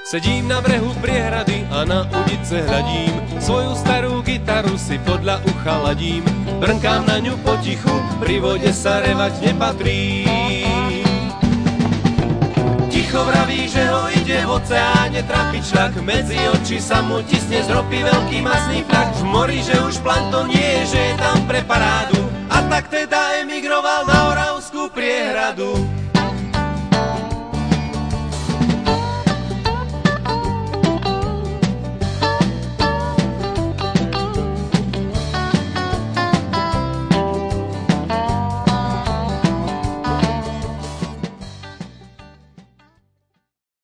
Sedím na brehu priehrady a na ulice hľadím, svoju starú gitaru si podľa ucha ladím. Brnkám na ňu potichu, pri vode sa revať nepatrí. Ticho vraví, že ho ide v oceáne trapiť šľak, medzi oči sa mu tisne z ropy veľký masný flak. V mori, že už plankton nie je, že je tam pre parádu, a tak teda emigroval na Oravskú priehradu.